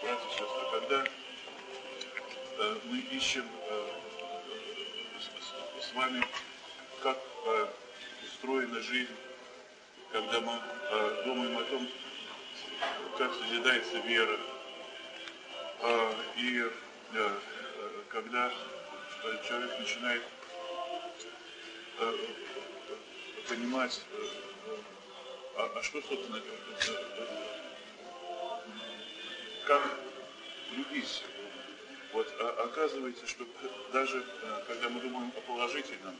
братья и сестры, когда мы ищем с вами, как устроена жизнь, когда мы думаем о том, как созидается вера, и когда человек начинает понимать, что, собственно, как любить. Вот оказывается, что даже когда мы думаем о положительном,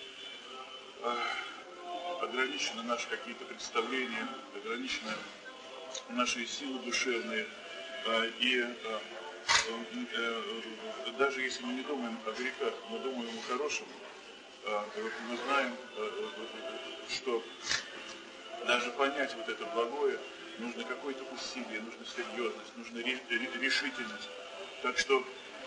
ограничены наши какие-то представления, ограничены наши силы душевные, и даже если мы не думаем о грехах, мы думаем о хорошем, мы знаем, что даже понять вот это благое, нужно какое-то усилие, нужна серьезность, нужна решительность. Так что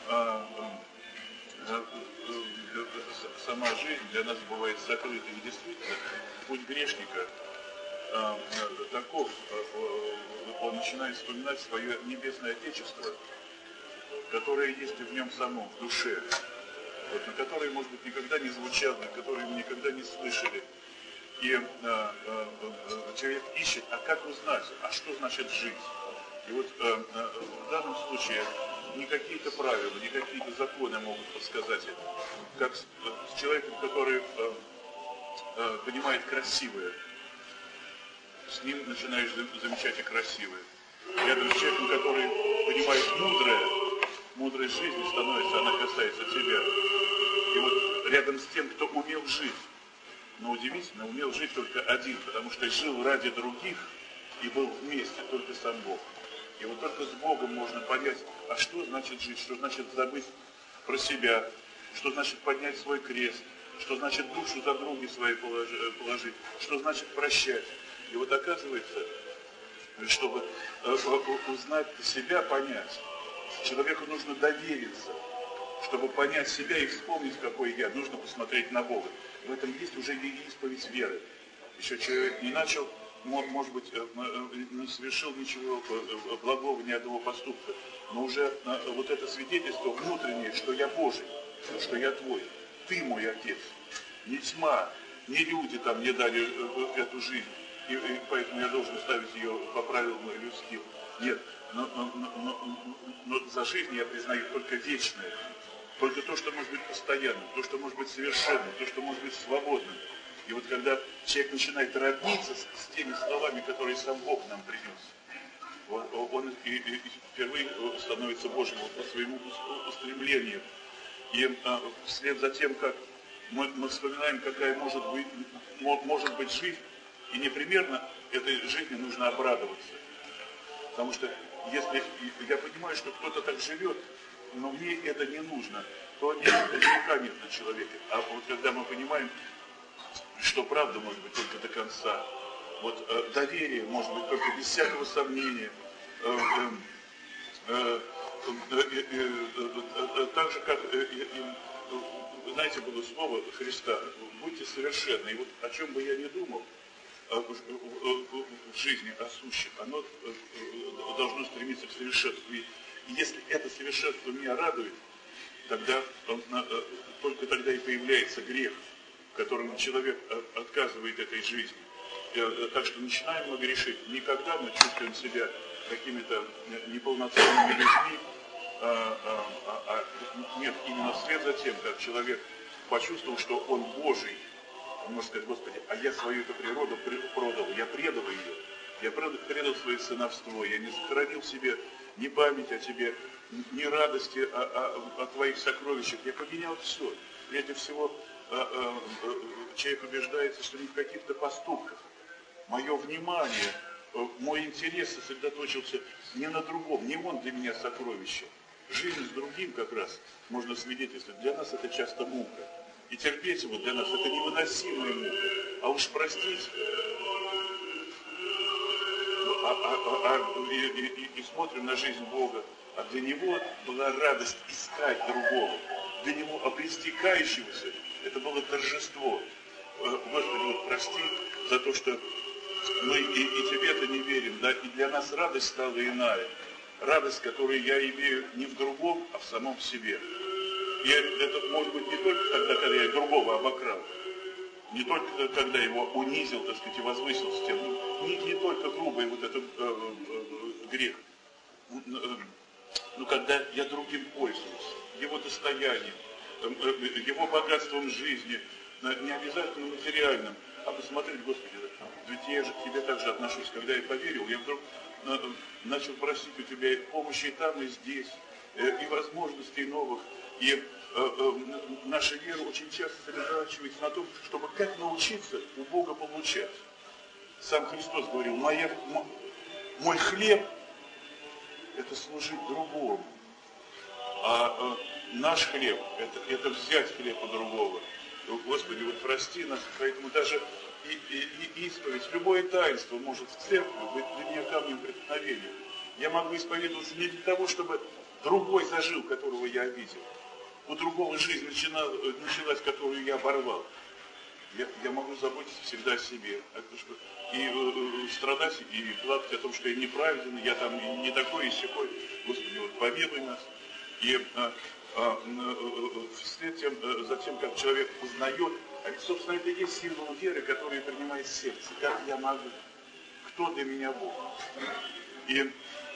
сама жизнь для нас бывает закрыта. И действительно, путь грешника таков, он начинает вспоминать свое небесное Отечество, которое есть в нем самом, в душе, вот, на которое, может быть, никогда не звучало, на которое мы никогда не слышали. И человек ищет, а как узнать, а что значит жить? И вот в данном случае не какие-то правила, не какие-то законы могут подсказать это. Как с человеком, который понимает красивое, с ним начинаешь замечать и красивое. Рядом с человеком, который понимает мудрость жизни становится, она касается тебя. И вот рядом с тем, кто умел жить, но удивительно, умел жить только один, потому что жил ради других и был вместе, только сам Бог. И вот только с Богом можно понять, а что значит жить, что значит забыть про себя, что значит поднять свой крест, что значит душу за други свои положить, что значит прощать. И вот оказывается, чтобы узнать себя, понять, человеку нужно довериться. Чтобы понять себя и вспомнить, какой я, нужно посмотреть на Бога. В этом есть уже исповедь веры. Еще человек не начал, может быть, не совершил ничего благого, ни одного поступка, но уже вот это свидетельство внутреннее, что я Божий, что я Твой, Ты мой Отец. Не тьма, не люди там мне дали эту жизнь, и поэтому я должен ставить ее по правилам людским. Нет, но за жизнь я признаю только вечное. Только то, что может быть постоянным, то, что может быть совершенным, то, что может быть свободным. И вот когда человек начинает родниться с теми словами, которые сам Бог нам принес, он впервые становится Божьим по своему устремлению. И вслед за тем, как мы вспоминаем, какая может быть жизнь, и непременно этой жизни нужно обрадоваться. Потому что если я понимаю, что кто-то так живет, но мне это не нужно, то греха нет на человеке. А вот когда мы понимаем, что правда может быть только до конца, вот доверие может быть только без всякого сомнения, так же, как, знаете, было слово Христа, будьте совершенны. И вот о чем бы я ни думал, в жизни о сущем, оно должно стремиться к совершенству. И если это совершенство меня радует, тогда только тогда и появляется грех, в котором человек отказывает этой жизни. Так что начинаем мы грешить не когда мы чувствуем себя какими-то неполноценными людьми, нет, именно вслед за тем, как человек почувствовал, что он Божий, он может сказать: Господи, а я свою эту природу продал, я предал ее, я предал свое сыновство, я не сохранил в себе ни память о Тебе, ни радости о Твоих сокровищах, я поменял все. Прежде всего, человек убеждается, что не в каких-то поступках. Мое внимание, мой интерес сосредоточился не на другом, не он для меня сокровище. Жизнь с другим как раз можно свидетельствовать. Для нас это часто мука. И терпеть его для нас это невыносимая мука. А уж простить, и смотрим на жизнь Бога, а для Него была радость искать другого. Для Него обрести кающегося, это было торжество. Господи, вот прости за то, что мы и Тебе-то не верим, да, и для нас радость стала иная. радость, которую я имею не в другом, а в самом себе. И это может быть не только тогда, когда я другого обокрал, не только когда его унизил, так сказать, и возвысил с тем, не только грубый вот этот грех, но когда я другим пользуюсь, его достоянием, его богатством жизни, не обязательно материальным, а посмотреть, Господи, ведь я же к Тебе так же отношусь, когда я поверил, я вдруг начал просить у Тебя помощи и там, и здесь, и возможностей новых, и наша вера очень часто сосредотачивается на том, чтобы как научиться у Бога получать. Сам Христос говорил, мой хлеб – это служить другому, а наш хлеб – это взять хлеб у другого. Господи, вот прости нас, поэтому даже и исповедь, любое таинство может в церкви быть для меня камнем преткновения. Я могу исповедоваться не для того, чтобы другой зажил, которого я обидел. У другого жизнь началась, которую я оборвал. Я могу заботиться всегда о себе. И страдать, и плакать о том, что я неправеден, я там не такой и сякой. Господи, вот помилуй нас. И вслед за тем, как человек узнает, а ведь, собственно, это и есть символ веры, который принимает сердце. Как я могу? Кто для меня Бог? И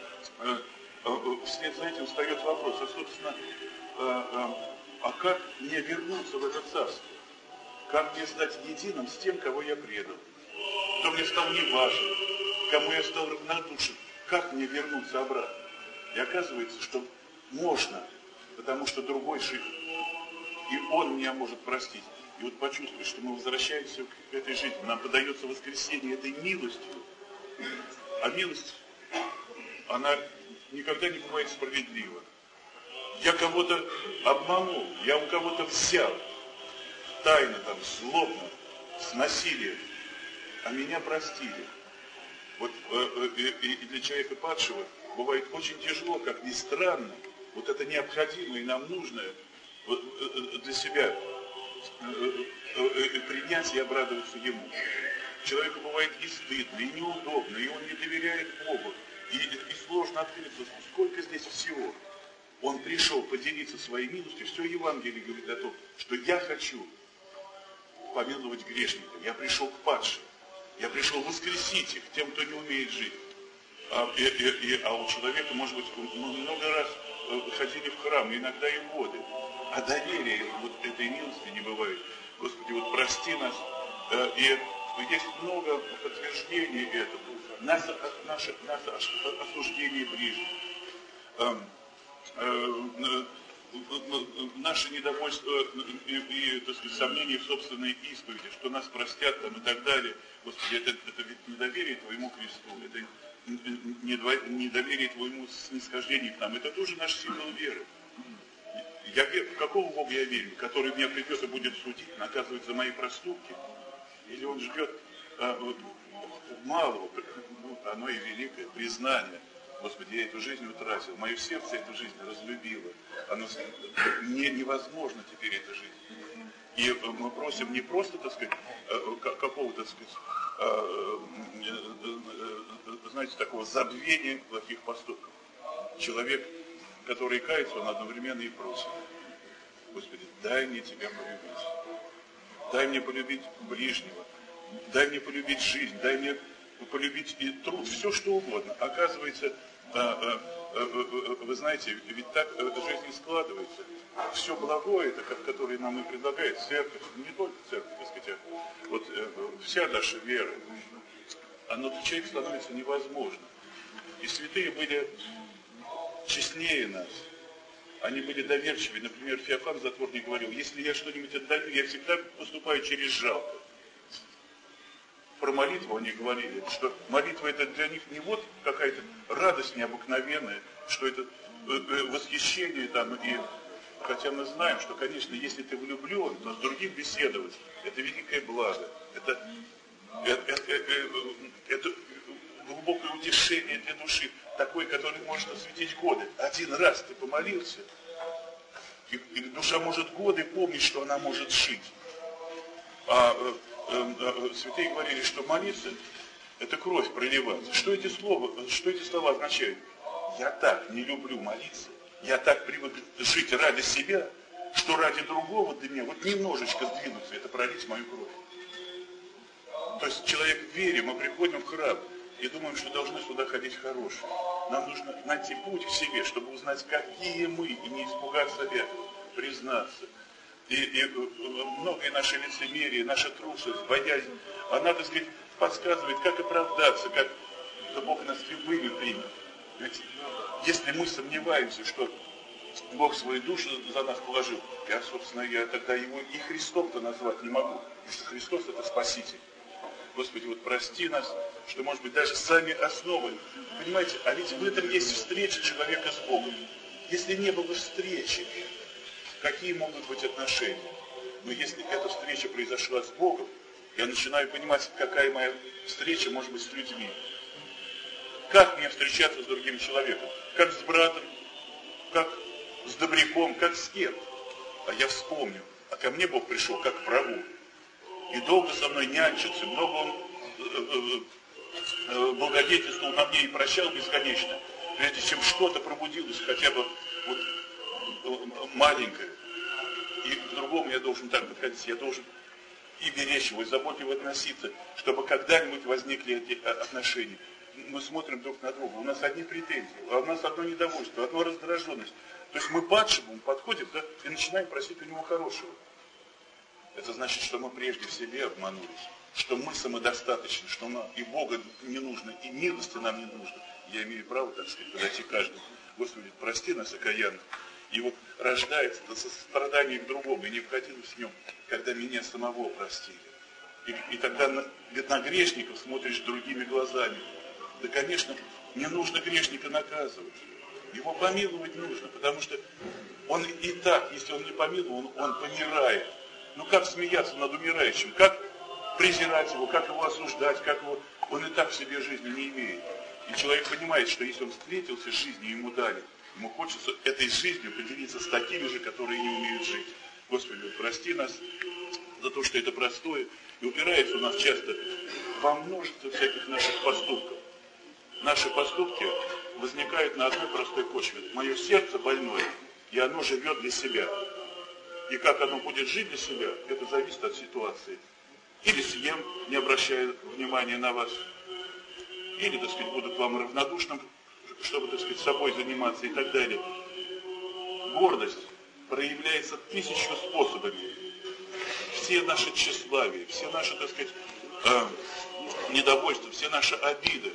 вслед за этим встает вопрос, а, собственно, а как мне вернуться в это царство? Как мне стать единым с тем, кого я предал? Кто мне стал неважен? Кому я стал равнодушен? Как мне вернуться обратно? И оказывается, что можно, потому что другой жив. И он меня может простить. И вот почувствовать, что мы возвращаемся к этой жизни. Нам подается воскресение этой милостью. А милость, она никогда не бывает справедлива. Я кого-то обманул, я у кого-то взял. Тайно, там, злобно, с насилием. А меня простили. Вот и для человека падшего бывает очень тяжело, как ни странно, вот это необходимое и нам нужное для себя принять и обрадоваться ему. Человеку бывает и стыдно, и неудобно, и он не доверяет Богу, и сложно открыться, сколько здесь всего. Он пришел поделиться своей милостью, все Евангелие говорит о том, что я хочу помиловать грешника, я пришел к падшим, я пришел воскресить их, тем, кто не умеет жить. А у человека, может быть, много раз ходили в храм, иногда и годы, а доверия вот этой милости не бывает. Господи, вот прости нас, и есть много подтверждений этому, наше осуждение ближних, наше недовольство и так сказать, сомнения в собственной исповеди, что нас простят там, и так далее. Господи, это ведь недоверие Твоему кресту, это недоверие Твоему снисхождению к нам, это тоже наш символ веры. В какого Бога я верю, который меня придет и будет судить, наказывать за мои проступки? Или он ждет малого, оно и великое, признание. Господи, я эту жизнь утратил, мое сердце эту жизнь разлюбило. Мне невозможно теперь эта жизнь. И мы просим не просто, так сказать, какого-то, так сказать, знаете, такого забвения плохих поступков. Человек, который кается, он одновременно и просит. Господи, дай мне Тебя полюбить. Дай мне полюбить ближнего. Дай мне полюбить жизнь. Дай мне полюбить и труд, все что угодно. Оказывается, вы знаете, ведь так жизнь и складывается. Все благое, это, которое нам и предлагает церковь, не только церковь, так сказать, вот вся наша вера, оно для человека становится невозможно. И святые были честнее нас. Они были доверчивее. Например, Феофан Затворник говорил, если я что-нибудь отдаю, я всегда поступаю через жалко. Про молитву они говорили, что молитва это для них не вот какая-то радость необыкновенная, что это восхищение там, и хотя мы знаем, что, конечно, если ты влюблен, то с другим беседовать, это великое благо, это глубокое утешение для души, такое, которое может осветить годы. Один раз ты помолился, и душа может годы помнить, что она может жить. Святые говорили, что молиться – это кровь проливать. Что эти слова означают? я так не люблю молиться, я так привык жить ради себя, что ради другого для меня вот немножечко сдвинуться, это пролить мою кровь. То есть человек в вере, мы приходим в храм и думаем, что должны сюда ходить хорошие. Нам нужно найти путь к себе, чтобы узнать, какие мы, и не испугаться этого, признаться. И многое наше лицемерие, наша трусость, боязнь, она, так сказать, подсказывает, как оправдаться, как Бог нас любыми примет. Ведь если мы сомневаемся, что Бог свою душу за нас положил, я тогда его и Христом-то назвать не могу, потому что Христос это Спаситель. Господи, вот прости нас, что, может быть, даже сами основы. Понимаете, а ведь в этом есть встреча человека с Богом. Если не было встречи, какие могут быть отношения? Но если эта встреча произошла с Богом, я начинаю понимать, какая моя встреча может быть с людьми. Как мне встречаться с другим человеком? Как с братом, как с добряком, как с кем? А я вспомню, а ко мне Бог пришел как к врагу. И долго со мной нянчится, много Он благодетельствовал на мне и прощал бесконечно, прежде чем что-то пробудилось, хотя бы вот маленькое. И к другому я должен так подходить, я должен и беречь его, и заботливо относиться, чтобы когда-нибудь возникли эти отношения. Мы смотрим друг на друга, у нас одни претензии, а у нас одно недовольство, одна раздраженность. То есть мы падшему подходим, да, и начинаем просить у него хорошего. Это значит, что мы прежде в себе обманулись, что мы самодостаточны, что нам и Бога не нужно, и милости нам не нужно. Я имею право, так сказать, подойти к каждому. Господи, прости нас, окаянных. И вот рождается это сострадание к другому, и необходимость в нем, когда меня самого простили. И тогда на грешников смотришь другими глазами. Да, конечно, не нужно грешника наказывать. Его помиловать нужно, потому что он и так, если он не помилован, он помирает. Ну как смеяться над умирающим? Как презирать его, как его осуждать, как его... Он и так в себе жизни не имеет. И человек понимает, что если он встретился с жизнью, ему дали. Ему хочется этой жизнью поделиться с такими же, которые не умеют жить. Господи, прости нас за то, что это простое. И упирается у нас часто во множество всяких наших поступков. Наши поступки возникают на одной простой почве. Мое сердце больное, и оно живет для себя. И как оно будет жить для себя, это зависит от ситуации. Или съем, не обращая внимания на вас. Или, так сказать, буду к вам равнодушным, чтобы, так сказать, собой заниматься и так далее. Гордость проявляется 1000 способами. Все наши тщеславия, все наши, так сказать, недовольства, все наши обиды,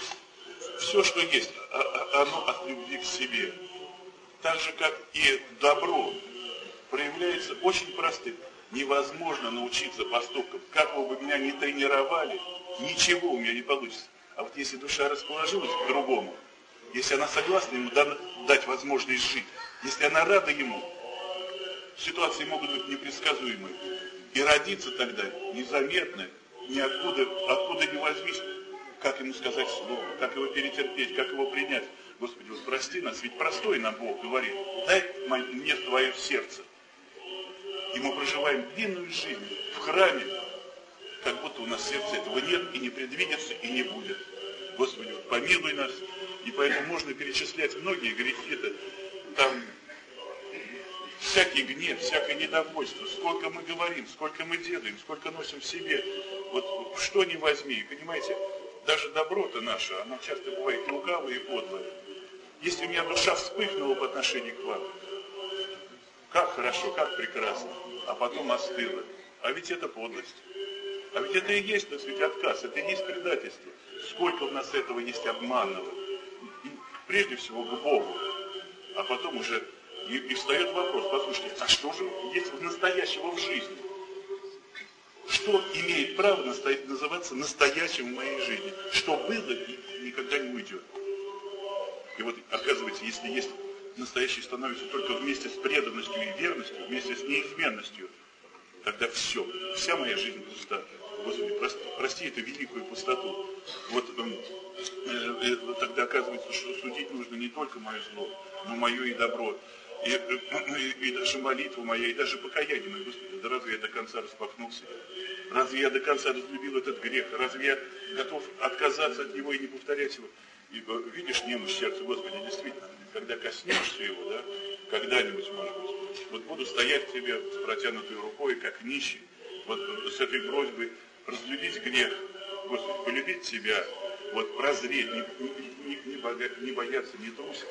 все, что есть, оно от любви к себе. Так же, как и добро, проявляется очень простым. Невозможно научиться поступкам. Как бы вы меня ни тренировали, ничего у меня не получится. А вот если душа расположилась к другому, если она согласна ему дать возможность жить, если она рада ему, ситуации могут быть непредсказуемые. И родиться тогда незаметно, откуда не возьмись, как ему сказать слово, как его перетерпеть, как его принять. Господи, вот прости нас, ведь простой нам Бог говорит, дай мне твое сердце. И мы проживаем длинную жизнь в храме, как будто у нас сердца этого нет, и не предвидится, и не будет. Господи, вот помилуй нас. И поэтому можно перечислять многие грехи, там всякий гнев, всякое недовольство, сколько мы говорим, сколько мы делаем, сколько носим в себе. Вот что ни возьми, понимаете, даже добро-то наше, оно часто бывает лукавое и подлое. Если у меня душа вспыхнула по отношению к вам, как хорошо, как прекрасно, а потом остыла. А ведь это подлость. А ведь это и есть, так сказать, отказ, это и есть предательство. Сколько у нас этого есть обманного. Прежде всего к Богу. А потом уже и встает вопрос, послушайте, а что же есть настоящего в жизни? Что имеет право называться настоящим в моей жизни? Что было и никогда не уйдет. И вот, оказывается, если есть настоящий, становится только вместе с преданностью и верностью, вместе с неизменностью, тогда все, вся моя жизнь пуста. Господи, прости эту великую пустоту. Вот тогда оказывается, что судить нужно не только мое зло, но мое и добро. И даже молитва моя, и даже покаяние мое. Господи, да разве я до конца распахнулся? Разве я до конца разлюбил этот грех? Разве я готов отказаться от него и не повторять его? И видишь немощь сердца, Господи, действительно, когда коснешься его, да, когда-нибудь, может быть, вот буду стоять к тебе с протянутой рукой, как нищий, вот с этой просьбой разлюбить грех, Господи, полюбить тебя, вот прозреть, не бояться, не трусить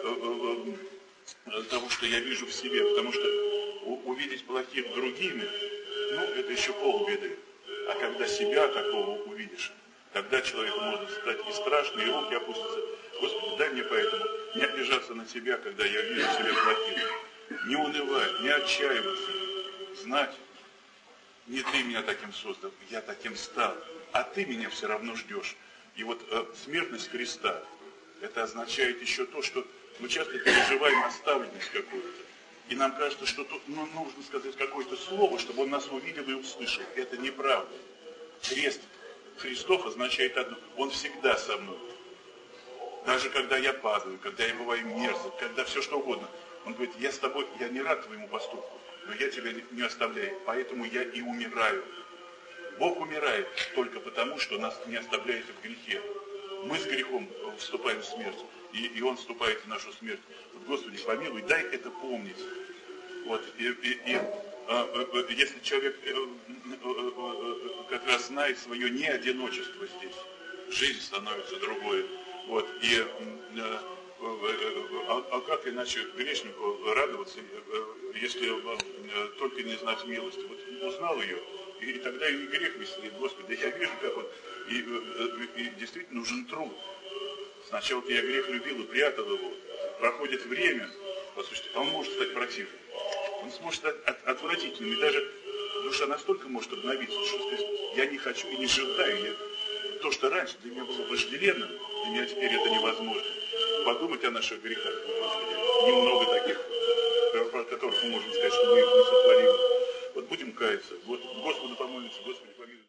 того, что я вижу в себе, потому что увидеть плохих другими, ну, это еще полбеды. А когда себя такого увидишь, тогда человеку может стать и страшно, и руки опустятся. Господи, дай мне поэтому не обижаться на себя, когда я вижу себя плохим. Не унывать, не отчаиваться. Знать, не ты меня таким создал, я таким стал, а ты меня все равно ждешь. И вот смертность креста, это означает еще то, что мы часто переживаем оставленность какую-то. И нам кажется, что тут нужно сказать какое-то слово, чтобы он нас увидел и услышал. Это неправда. Крест Христов означает одно. Он всегда со мной. Даже когда я падаю, когда я бываю мерзок, когда все что угодно. Он говорит, я с тобой, я не рад твоему поступку, но я тебя не оставляю. Поэтому я и умираю. Бог умирает только потому, что нас не оставляет в грехе. Мы с грехом вступаем в смерть. И Он вступает в нашу смерть. Вот, Господи, помилуй, дай это помнить. Вот, если человек как раз знает свое неодиночество здесь, жизнь становится другой. Вот, как иначе грешнику радоваться, если только не знать милости? Вот узнал ее, и тогда и грех веселит. Господи, да я вижу, как он, и действительно нужен труд. Сначала я грех любил и прятал его. Проходит время, послушайте, он может стать противным. Он сможет стать отвратительным. И даже душа настолько может обновиться, что сказать, я не хочу и не желаю. То, что раньше для меня было вожделенным, для меня теперь это невозможно. Подумать о наших грехах, Господи. Немного таких, про которых мы можем сказать, что мы их не сотворили. Вот будем каяться. Господу помолимся, Господи помилуй.